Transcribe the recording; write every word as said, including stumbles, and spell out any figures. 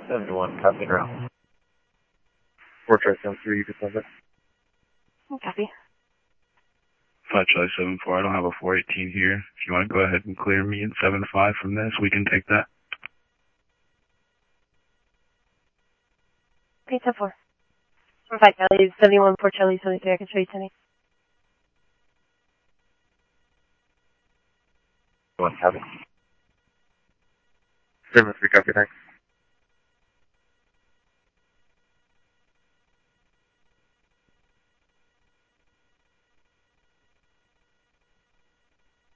seventy-one, copy ground. four Charlie seven three, you can send it. Copy. five Charlie seven four, I don't have a four eighteen here. If you want to go ahead and clear me in seven five from this, we can take that. Okay, ten four. five Charlie seventy-one, four Charlie seventy-three, I can show you sending. One, copy. seven three, copy, thanks.